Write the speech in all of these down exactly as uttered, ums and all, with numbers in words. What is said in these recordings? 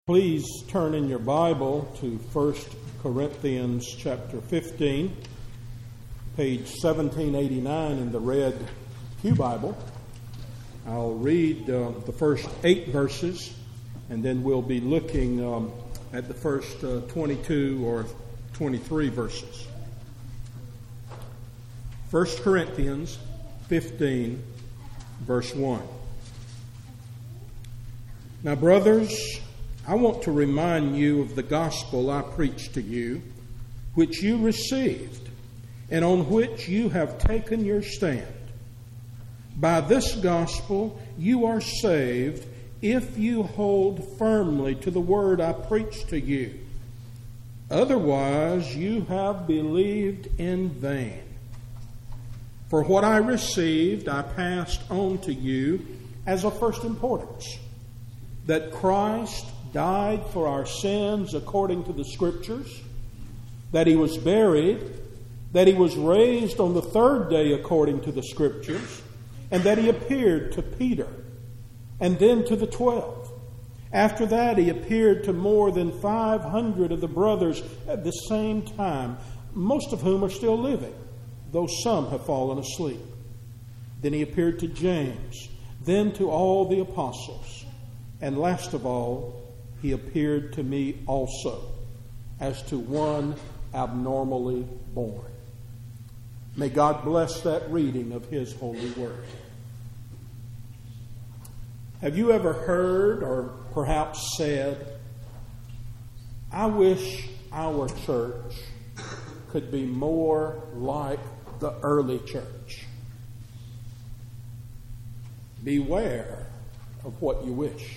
Please turn in your Bible to First Corinthians chapter fifteen, page seventeen eighty-nine in the red Pew Bible. I'll read uh, the first eight verses, and then we'll be looking um, at the first uh, twenty-two or twenty-three verses. First Corinthians fifteen, verse one. Now, brothers, I want to remind you of the gospel I preached to you, which you received, and on which you have taken your stand. By this gospel you are saved, if you hold firmly to the word I preached to you. Otherwise you have believed in vain. For what I received I passed on to you as of first importance, that Christ died for our sins according to the Scriptures, that He was buried, that He was raised on the third day according to the Scriptures, and that He appeared to Peter, and then to the twelve. After that He appeared to more than five hundred of the brothers at the same time, most of whom are still living, though some have fallen asleep. Then He appeared to James, then to all the apostles, and last of all, He appeared to me also, as to one abnormally born. May God bless that reading of His holy word. Have you ever heard or perhaps said, I wish our church could be more like the early church? Beware of what you wish.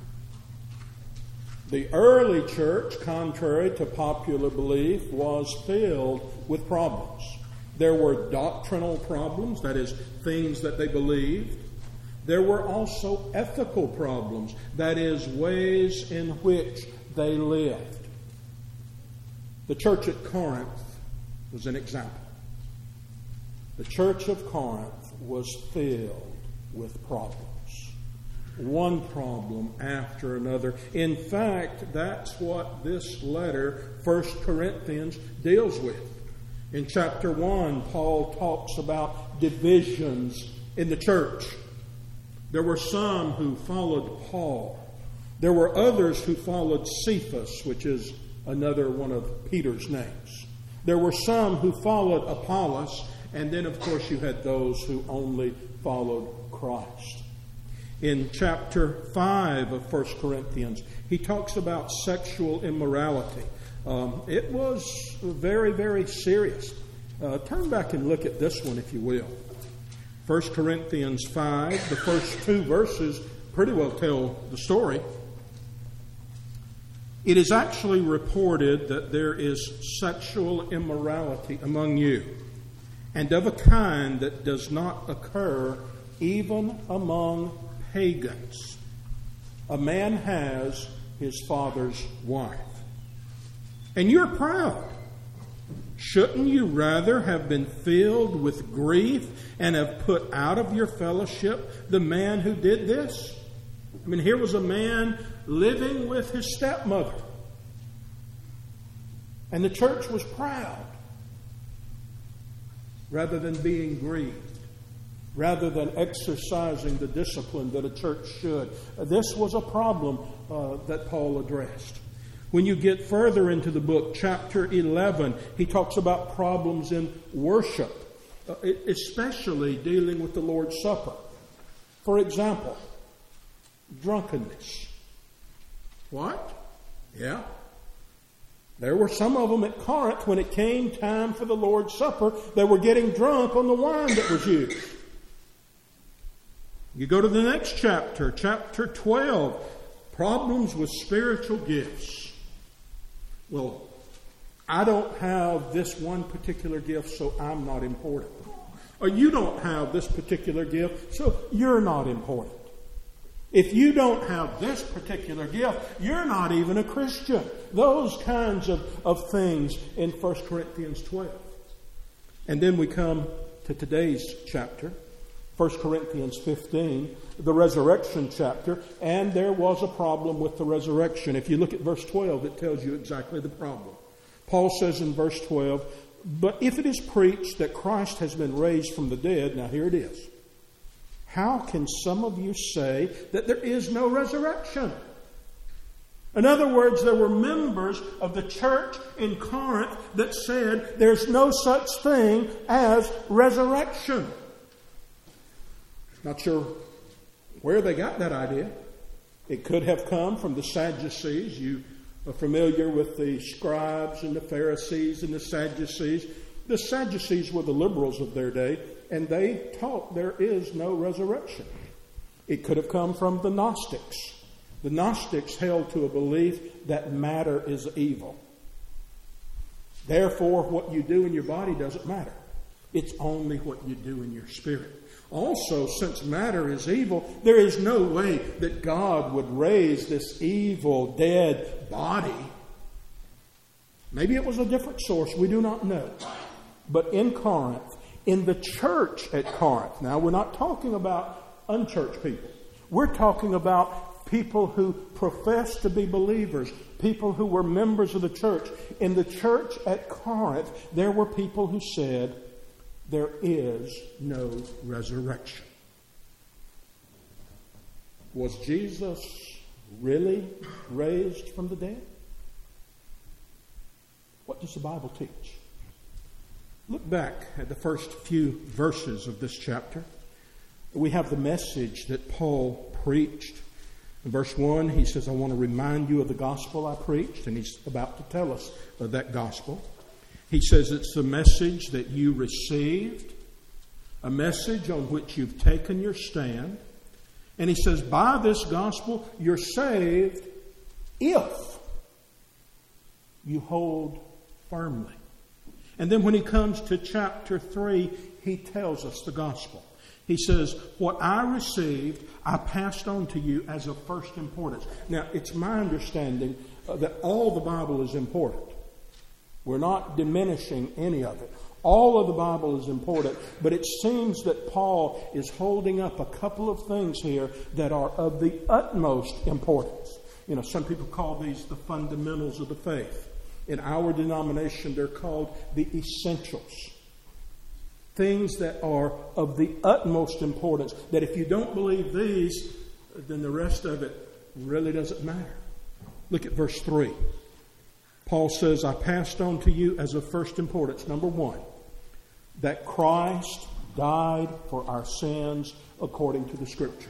The early church, contrary to popular belief, was filled with problems. There were doctrinal problems, that is, things that they believed. There were also ethical problems, that is, ways in which they lived. The church at Corinth was an example. The church of Corinth was filled with problems. One problem after another. In fact, that's what this letter, First Corinthians, deals with. In chapter one, Paul talks about divisions in the church. There were some who followed Paul. There were others who followed Cephas, which is another one of Peter's names. There were some who followed Apollos, and then, of course, you had those who only followed Christ. In chapter five of First Corinthians, he talks about sexual immorality. Um, it was very, very serious. Uh, turn back and look at this one, if you will. First Corinthians five, the first two verses pretty well tell the story. It is actually reported that there is sexual immorality among you, and of a kind that does not occur even among pagans. A man has his father's wife. And you're proud. Shouldn't you rather have been filled with grief and have put out of your fellowship the man who did this? I mean, here was a man living with his stepmother. And the church was proud rather than being grieved, rather than exercising the discipline that a church should. This was a problem uh, that Paul addressed. When you get further into the book, chapter eleven, he talks about problems in worship, uh, especially dealing with the Lord's Supper. For example, drunkenness. What? Yeah. There were some of them at Corinth, when it came time for the Lord's Supper, they were getting drunk on the wine that was used. You go to the next chapter, chapter twelve, problems with spiritual gifts. Well, I don't have this one particular gift, so I'm not important. Or you don't have this particular gift, so you're not important. If you don't have this particular gift, you're not even a Christian. Those kinds of, of things in First Corinthians twelve. And then we come to today's chapter, First Corinthians fifteen, the resurrection chapter, and there was a problem with the resurrection. If you look at verse twelve, it tells you exactly the problem. Paul says in verse twelve, but if it is preached that Christ has been raised from the dead, now here it is, how can some of you say that there is no resurrection? In other words, there were members of the church in Corinth that said there's no such thing as resurrection. Not sure where they got that idea. It could have come from the Sadducees. You are familiar with the scribes and the Pharisees and the Sadducees. The Sadducees were the liberals of their day, and they taught there is no resurrection. It could have come from the Gnostics. The Gnostics held to a belief that matter is evil. Therefore, what you do in your body doesn't matter. It's only what you do in your spirit. Also, since matter is evil, there is no way that God would raise this evil, dead body. Maybe it was a different source. We do not know. But in Corinth, in the church at Corinth, now we're not talking about unchurched people. We're talking about people who profess to be believers, people who were members of the church. In the church at Corinth, there were people who said, there is no resurrection. Was Jesus really raised from the dead? What does the Bible teach? Look back at the first few verses of this chapter. We have the message that Paul preached. In verse one, he says, I want to remind you of the gospel I preached. And he's about to tell us of that gospel. He says it's the message that you received, a message on which you've taken your stand. And he says, by this gospel, you're saved if you hold firmly. And then when he comes to chapter three, he tells us the gospel. He says, what I received, I passed on to you as of first importance. Now, it's my understanding uh, that all the Bible is important. We're not diminishing any of it. All of the Bible is important, but it seems that Paul is holding up a couple of things here that are of the utmost importance. You know, some people call these the fundamentals of the faith. In our denomination, they're called the essentials. Things that are of the utmost importance, that if you don't believe these, then the rest of it really doesn't matter. Look at verse three. Paul says, I passed on to you as of first importance, number one, that Christ died for our sins according to the Scriptures.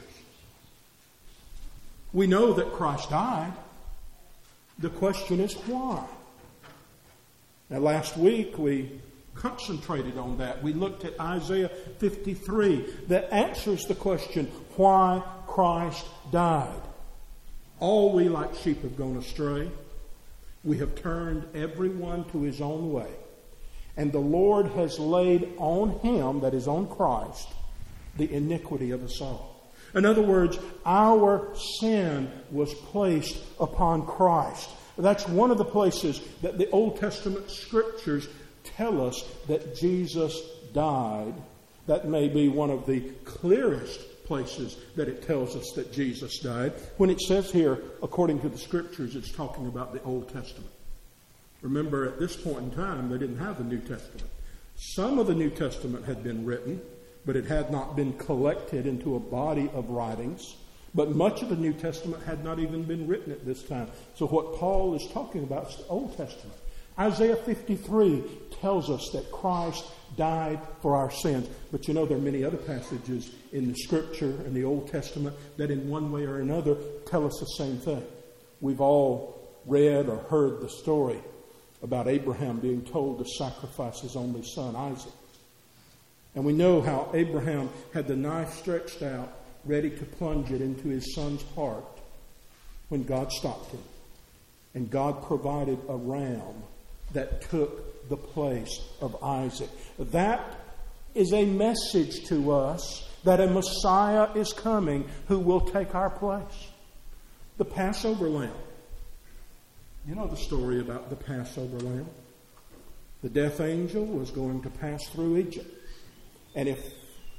We know that Christ died. The question is why? Now, last week we concentrated on that. We looked at Isaiah fifty-three that answers the question, why Christ died. All we like sheep have gone astray. We have turned everyone to his own way. And the Lord has laid on him, that is on Christ, the iniquity of us all. In other words, our sin was placed upon Christ. That's one of the places that the Old Testament Scriptures tell us that Jesus died. That may be one of the clearest places that it tells us that Jesus died. When it says here, according to the Scriptures, it's talking about the Old Testament. Remember, at this point in time, they didn't have the New Testament. Some of the New Testament had been written, but it had not been collected into a body of writings. But much of the New Testament had not even been written at this time. So what Paul is talking about is the Old Testament. Isaiah fifty-three tells us that Christ died for our sins. But you know, there are many other passages in the Scripture and the Old Testament that in one way or another tell us the same thing. We've all read or heard the story about Abraham being told to sacrifice his only son, Isaac. And we know how Abraham had the knife stretched out, ready to plunge it into his son's heart, when God stopped him. And God provided a ram that took the place of Isaac. That is a message to us that a Messiah is coming who will take our place. The Passover lamb. You know the story about the Passover lamb. The death angel was going to pass through Egypt. And if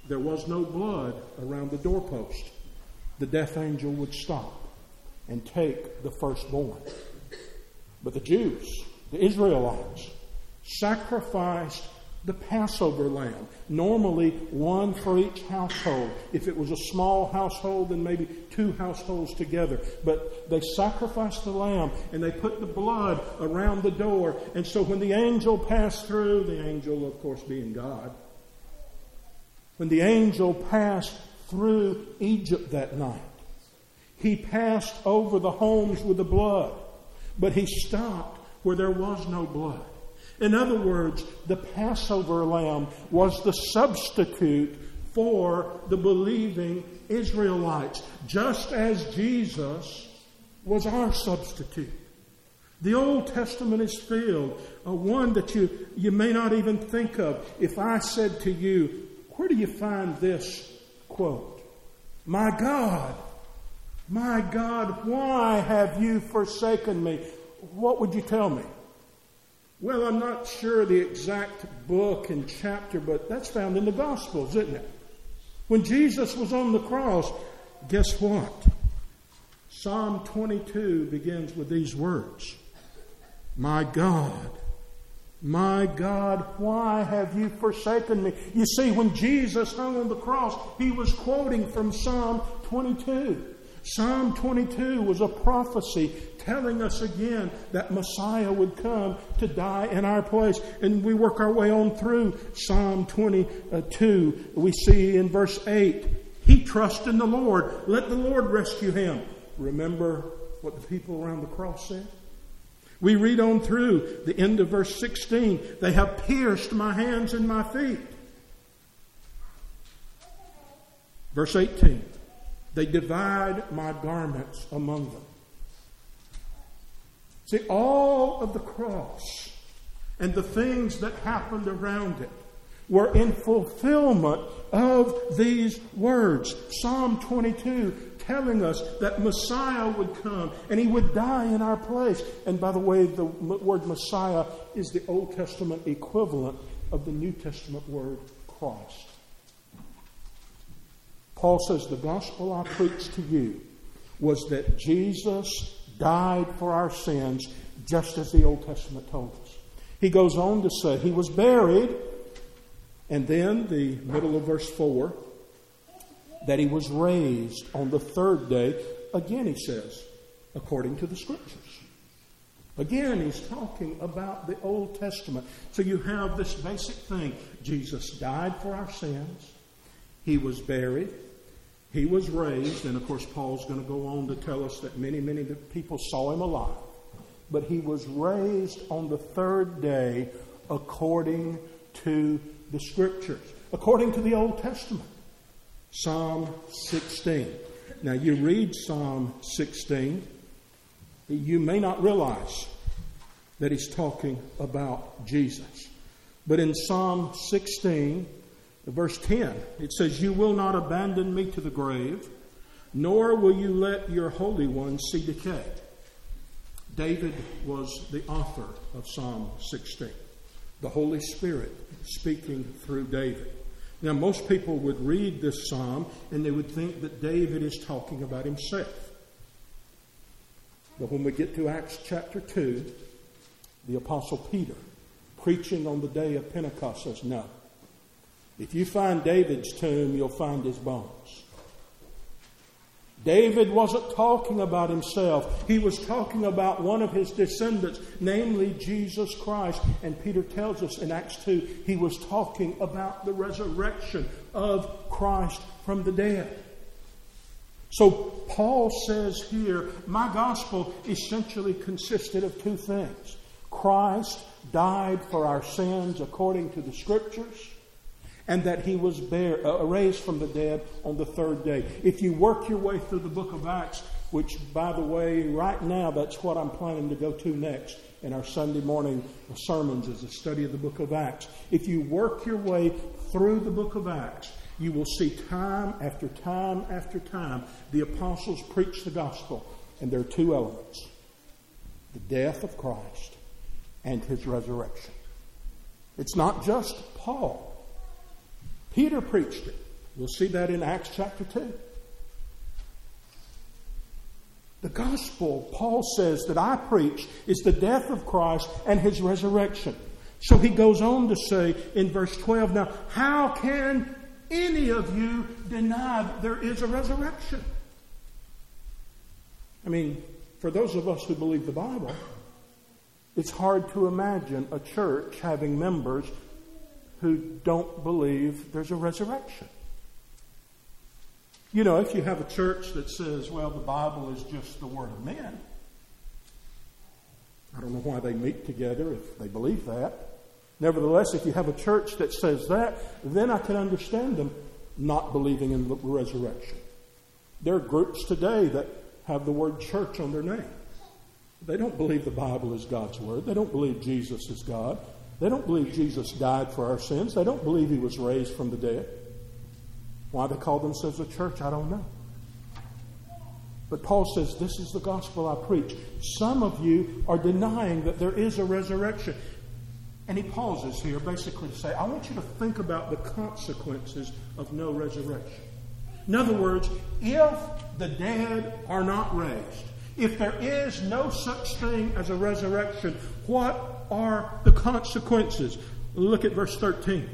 there was no blood around the doorpost, the death angel would stop and take the firstborn. But the Jews, the Israelites, sacrificed the Passover lamb, normally one for each household. If it was a small household, then maybe two households together. But they sacrificed the lamb and they put the blood around the door. And so when the angel passed through, the angel, of course, being God, when the angel passed through Egypt that night, he passed over the homes with the blood, but he stopped where there was no blood. In other words, the Passover lamb was the substitute for the believing Israelites, just as Jesus was our substitute. The Old Testament is filled, uh, one that you, you may not even think of. If I said to you, where do you find this quote? My God, my God, why have you forsaken me? What would you tell me? Well, I'm not sure the exact book and chapter, but that's found in the Gospels, isn't it? When Jesus was on the cross, guess what? Psalm twenty-two begins with these words. My God, my God, why have you forsaken me? You see, when Jesus hung on the cross, he was quoting from Psalm twenty-two. Psalm twenty-two was a prophecy telling us again that Messiah would come to die in our place. And we work our way on through Psalm twenty-two. We see in verse eight, he trusts in the Lord. Let the Lord rescue him. Remember what the people around the cross said? We read on through the end of verse sixteen. They have pierced my hands and my feet. Verse eighteen. They divide my garments among them. See, all of the cross and the things that happened around it were in fulfillment of these words. Psalm twenty-two telling us that Messiah would come and he would die in our place. And by the way, the word Messiah is the Old Testament equivalent of the New Testament word Christ. Paul says, the gospel I preached to you was that Jesus died for our sins, just as the Old Testament told us. He goes on to say he was buried, and then the middle of verse four, that he was raised on the third day. Again, he says, according to the Scriptures. Again, he's talking about the Old Testament. So you have this basic thing. Jesus died for our sins. He was buried. He was raised, and of course Paul's going to go on to tell us that many, many people saw him alive. But he was raised on the third day according to the Scriptures, according to the Old Testament. Psalm sixteen. Now you read Psalm sixteen, you may not realize that he's talking about Jesus. But in Psalm sixteen, verse ten, it says, you will not abandon me to the grave, nor will you let your Holy One see decay. David was the author of Psalm sixteen. The Holy Spirit speaking through David. Now, most people would read this psalm and they would think that David is talking about himself. But when we get to Acts chapter two, the Apostle Peter, preaching on the day of Pentecost, says, no. If you find David's tomb, you'll find his bones. David wasn't talking about himself. He was talking about one of his descendants, namely Jesus Christ. And Peter tells us in Acts two, he was talking about the resurrection of Christ from the dead. So Paul says here, my gospel essentially consisted of two things. Christ died for our sins according to the Scriptures, and that he was bear, uh, raised from the dead on the third day. If you work your way through the book of Acts, which, by the way, right now, that's what I'm planning to go to next in our Sunday morning sermons, is a study of the book of Acts. If you work your way through the book of Acts, you will see time after time after time the apostles preach the gospel. And there are two elements: the death of Christ and his resurrection. It's not just Paul. Peter preached it. We'll see that in Acts chapter two. The gospel, Paul says, that I preach is the death of Christ and His resurrection. So he goes on to say in verse twelve, now, how can any of you deny that there is a resurrection? I mean, for those of us who believe the Bible, it's hard to imagine a church having members who don't believe there's a resurrection. You know, if you have a church that says, well, the Bible is just the word of men, I don't know why they meet together if they believe that. Nevertheless, if you have a church that says that, then I can understand them not believing in the resurrection. There are groups today that have the word church on their name. They don't believe the Bible is God's word. They don't believe Jesus is God. They don't believe Jesus died for our sins. They don't believe He was raised from the dead. Why they call themselves a church, I don't know. But Paul says, this is the gospel I preach. Some of you are denying that there is a resurrection. And he pauses here basically to say, I want you to think about the consequences of no resurrection. In other words, if the dead are not raised, if there is no such thing as a resurrection, what are the consequences? Look at verse thirteen.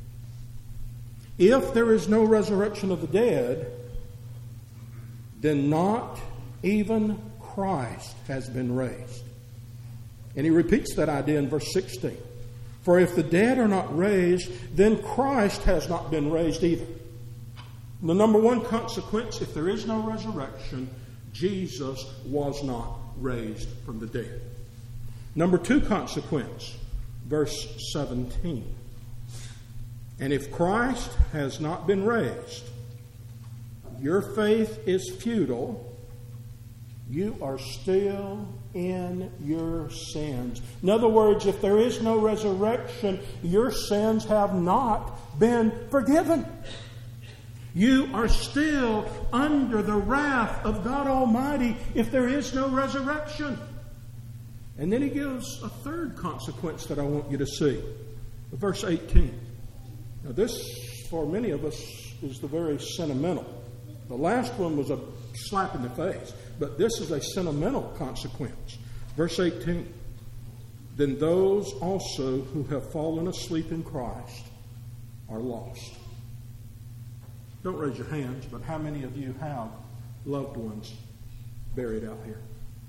If there is no resurrection of the dead, then not even Christ has been raised. And he repeats that idea in verse sixteen. For if the dead are not raised, then Christ has not been raised either. The number one consequence, if there is no resurrection, Jesus was not raised from the dead. Number two consequence, verse seventeen. And if Christ has not been raised, your faith is futile. You are still in your sins. In other words, if there is no resurrection, your sins have not been forgiven. You are still under the wrath of God Almighty if there is no resurrection. And then he gives a third consequence that I want you to see. Verse eighteen. Now this, for many of us, is the very sentimental. The last one was a slap in the face, but this is a sentimental consequence. Verse eighteen. Then those also who have fallen asleep in Christ are lost. Don't raise your hands, but how many of you have loved ones buried out here?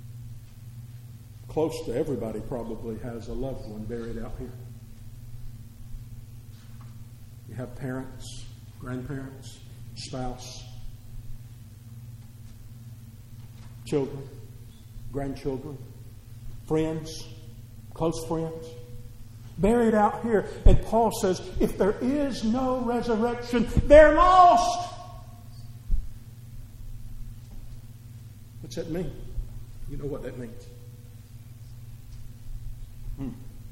Close to everybody probably has a loved one buried out here. You have parents, grandparents, spouse, children, grandchildren, friends, close friends, buried out here. And Paul says, if there is no resurrection, they're lost. What's that mean? You know what that means. Hmm.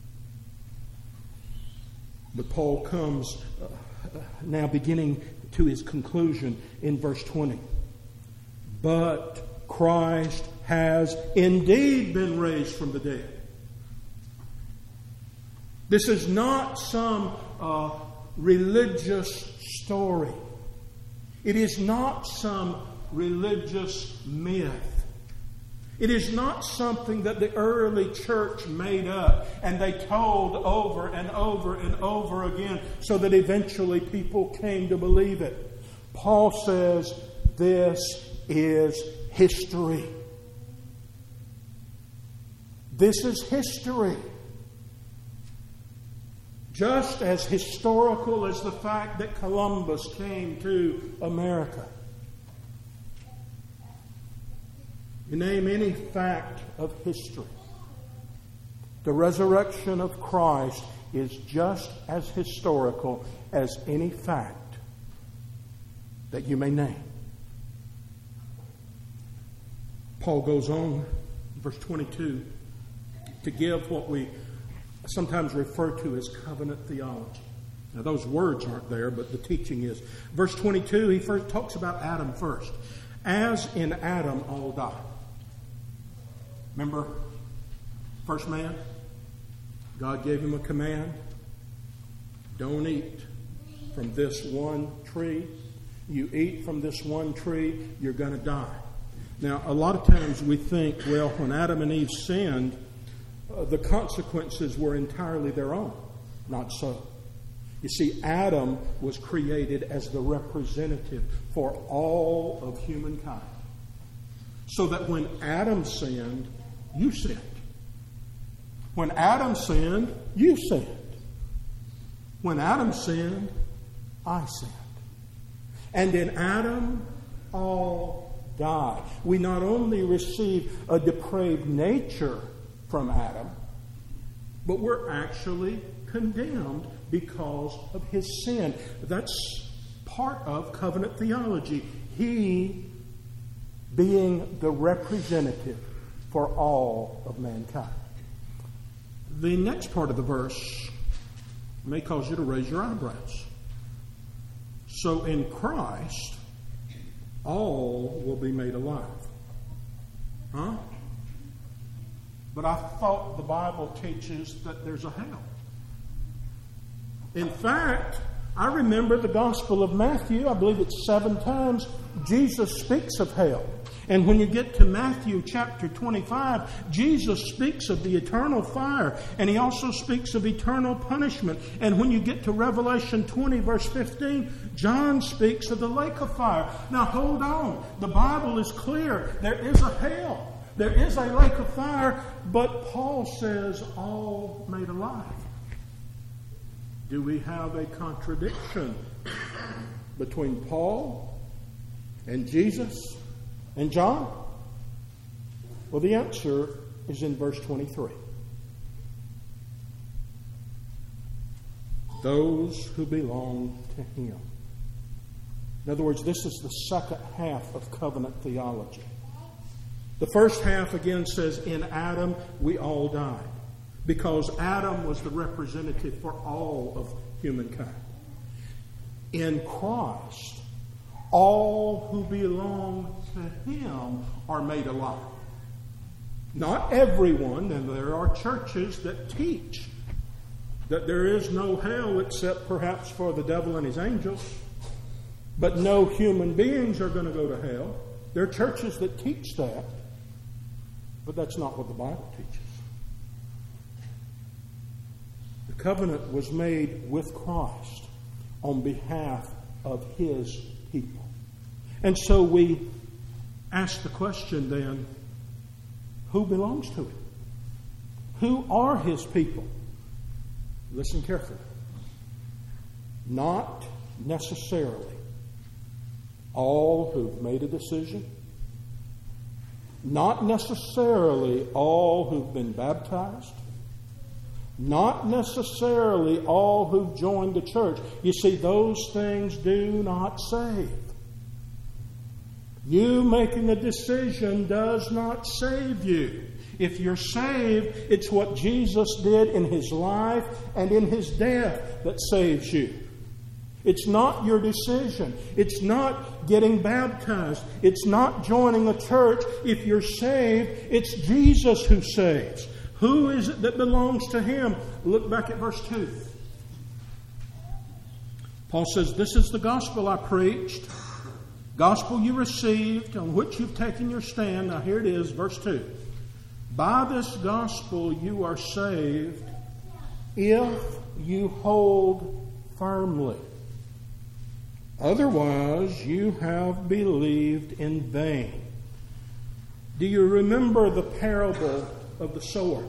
But Paul comes uh, now beginning to his conclusion in verse twenty. But Christ has indeed been raised from the dead. This is not some uh, religious story. It is not some religious myth. It is not something that the early church made up and they told over and over and over again so that eventually people came to believe it. Paul says this is history. This is history. Just as historical as the fact that Columbus came to America. You name any fact of history. The resurrection of Christ is just as historical as any fact that you may name. Paul goes on, verse twenty-two, to give what we sometimes refer to as covenant theology. Now those words aren't there, but the teaching is. Verse twenty-two, he first talks about Adam first. As in Adam all die. Remember, first man, God gave him a command. Don't eat from this one tree. You eat from this one tree, you're going to die. Now, a lot of times we think, well, when Adam and Eve sinned, uh, the consequences were entirely their own. Not so. You see, Adam was created as the representative for all of humankind. So that when Adam sinned, you sinned. When Adam sinned, you sinned. When Adam sinned, I sinned. And in Adam, all died. We not only receive a depraved nature from Adam, but we're actually condemned because of his sin. That's part of covenant theology. He being the representative for all of mankind. The next part of the verse may cause you to raise your eyebrows. So in Christ, all will be made alive. Huh? But I thought the Bible teaches that there's a hell. In fact, I remember the Gospel of Matthew, I believe it's seven times, Jesus speaks of hell. And when you get to Matthew chapter twenty-five, Jesus speaks of the eternal fire, and he also speaks of eternal punishment. And when you get to Revelation twenty, verse fifteen, John speaks of the lake of fire. Now hold on. The Bible is clear. There is a hell. There is a lake of fire, but Paul says all made alive. Do we have a contradiction between Paul and Jesus and John? Well, the answer is in verse twenty-three. Those who belong to him. In other words, this is the second half of covenant theology. The first half again says, in Adam we all died. Because Adam was the representative for all of humankind. In Christ, all who belong to him are made alive. Not everyone, and there are churches that teach that there is no hell except perhaps for the devil and his angels, but no human beings are going to go to hell. There are churches that teach that, but that's not what the Bible teaches. The covenant was made with Christ on behalf of his people. And so we ask the question then, who belongs to him? Who are his people? Listen carefully. Not necessarily all who've made a decision. Not necessarily all who've been baptized. Not necessarily all who've joined the church. You see, those things do not save. You making a decision does not save you. If you're saved, it's what Jesus did in his life and in his death that saves you. It's not your decision. It's not getting baptized. It's not joining a church. If you're saved, it's Jesus who saves. Who is it that belongs to him? Look back at verse two. Paul says, this is the gospel I preached, gospel you received, on which you've taken your stand. Now here it is, verse two. By this gospel you are saved if you hold firmly. Otherwise you have believed in vain. Do you remember the parable of the sower?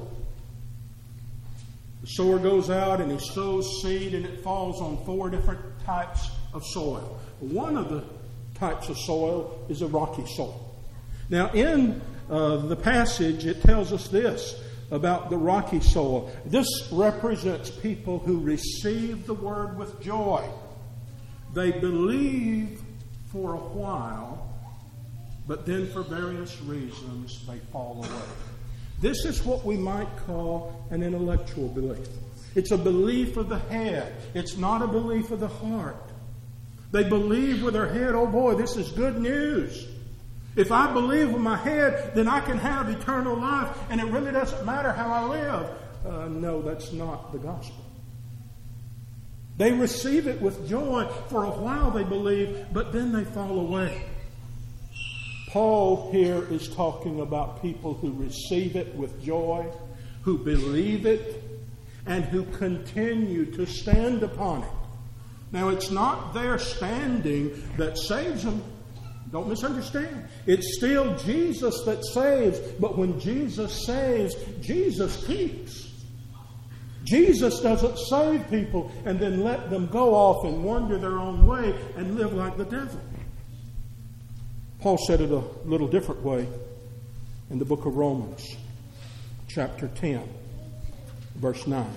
The sower goes out and he sows seed and it falls on four different types of soil. One of the types of soil is a rocky soil. Now in uh, the passage it tells us this about the rocky soil. This represents people who receive the word with joy. They believe for a while, but then for various reasons they fall away. This is what we might call an intellectual belief. It's a belief of the head. It's not a belief of the heart. They believe with their head, oh boy, this is good news. If I believe with my head, then I can have eternal life, and it really doesn't matter how I live. Uh, no, that's not the gospel. They receive it with joy. For a while they believe, but then they fall away. Paul here is talking about people who receive it with joy, who believe it, and who continue to stand upon it. Now, it's not their standing that saves them. Don't misunderstand. It's still Jesus that saves. But when Jesus saves, Jesus keeps. Jesus doesn't save people and then let them go off and wander their own way and live like the devil. Paul said it a little different way in the book of Romans, chapter ten, verse nine.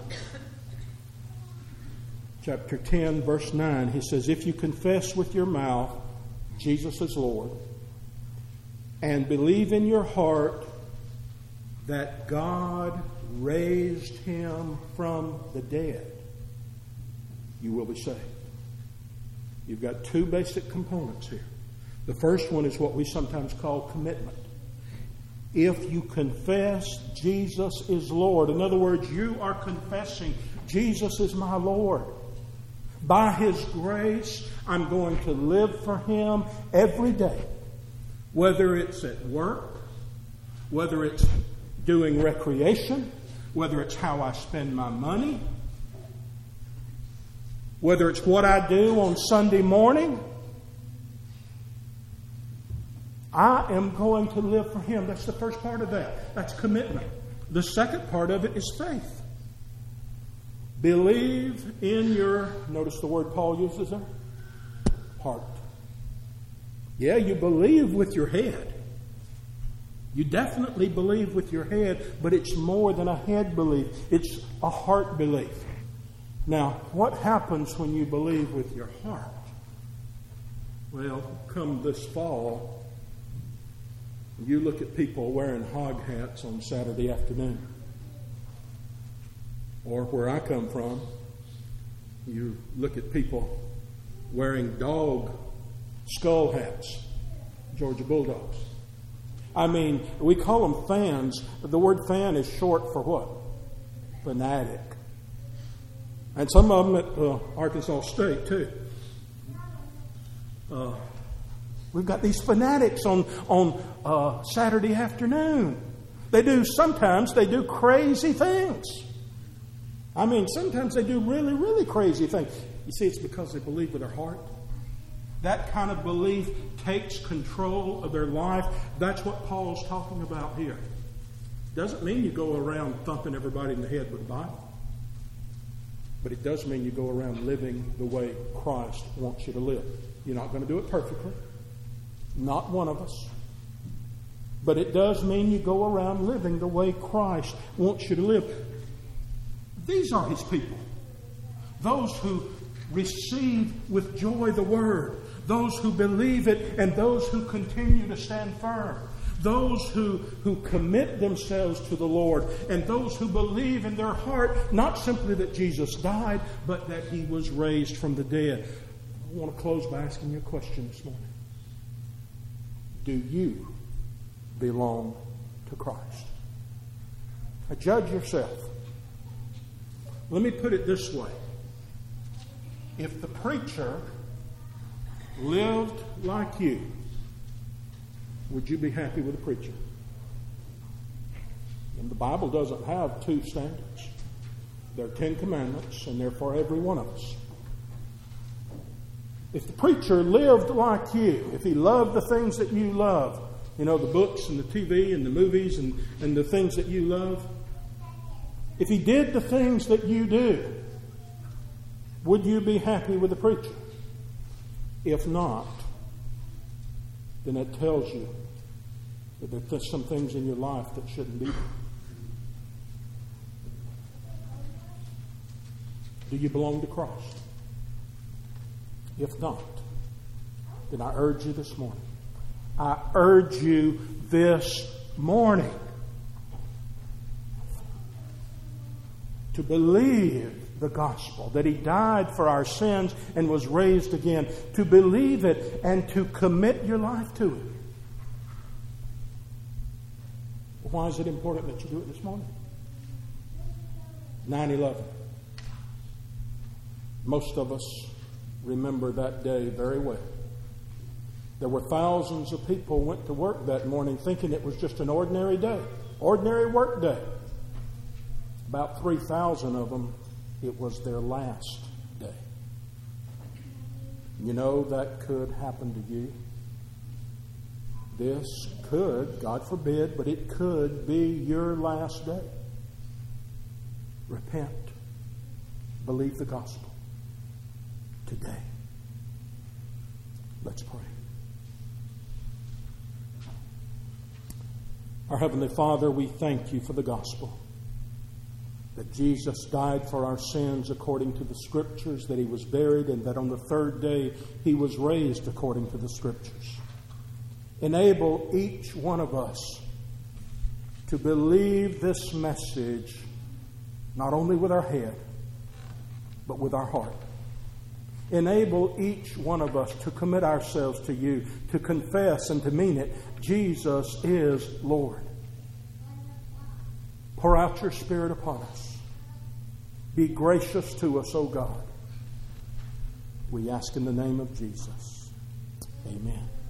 Chapter ten, verse nine, he says, if you confess with your mouth Jesus is Lord, and believe in your heart that God raised him from the dead, you will be saved. You've got two basic components here. The first one is what we sometimes call commitment. If you confess Jesus is Lord, in other words, you are confessing Jesus is my Lord. By His grace, I'm going to live for Him every day. Whether it's at work, whether it's doing recreation, whether it's how I spend my money, whether it's what I do on Sunday morning, I am going to live for Him. That's the first part of that. That's commitment. The second part of it is faith. Believe in your, notice the word Paul uses there, heart. Yeah, you believe with your head. You definitely believe with your head, but it's more than a head belief. It's a heart belief. Now, what happens when you believe with your heart? Well, come this fall, you look at people wearing hog hats on Saturday afternoon. Or where I come from, you look at people wearing dog skull hats, Georgia Bulldogs. I mean, we call them fans. The word fan is short for what? Fanatic. And some of them at uh, Arkansas State, too. Uh, we've got these fanatics on, on uh, Saturday afternoon. They do, sometimes they do crazy things. I mean, sometimes they do really, really crazy things. You see, it's because they believe with their heart. That kind of belief takes control of their life. That's what Paul's talking about here. Doesn't mean you go around thumping everybody in the head with the Bible. But it does mean you go around living the way Christ wants you to live. You're not going to do it perfectly. Not one of us. But it does mean you go around living the way Christ wants you to live. These are His people. Those who receive with joy the Word. Those who believe it and those who continue to stand firm. Those who, who commit themselves to the Lord. And those who believe in their heart, not simply that Jesus died, but that He was raised from the dead. I want to close by asking you a question this morning. Do you belong to Christ? Now judge yourself. Let me put it this way. If the preacher lived like you, would you be happy with the preacher? And the Bible doesn't have two standards. There are Ten Commandments, and they're for every one of us. If the preacher lived like you, if he loved the things that you love, you know, the books and the T V and the movies and, and the things that you love, if he did the things that you do, would you be happy with the preacher? If not, then it tells you that there's some things in your life that shouldn't be there. Do you belong to Christ? If not, then I urge you this morning. I urge you this morning to believe the gospel, that He died for our sins and was raised again. To believe it and to commit your life to it. Why is it important that you do it this morning? nine eleven. Most of us remember that day very well. There were thousands of people who went to work that morning thinking it was just an ordinary day, ordinary work day. About three thousand of them, it was their last day. You know, that could happen to you. This could, God forbid, but it could be your last day. Repent. Believe the gospel today. Let's pray. Our Heavenly Father, we thank you for the gospel. That Jesus died for our sins according to the Scriptures, that He was buried, and that on the third day He was raised according to the Scriptures. Enable each one of us to believe this message not only with our head, but with our heart. Enable each one of us to commit ourselves to you, to confess and to mean it. Jesus is Lord. Pour out your Spirit upon us. Be gracious to us, O God. We ask in the name of Jesus. Amen.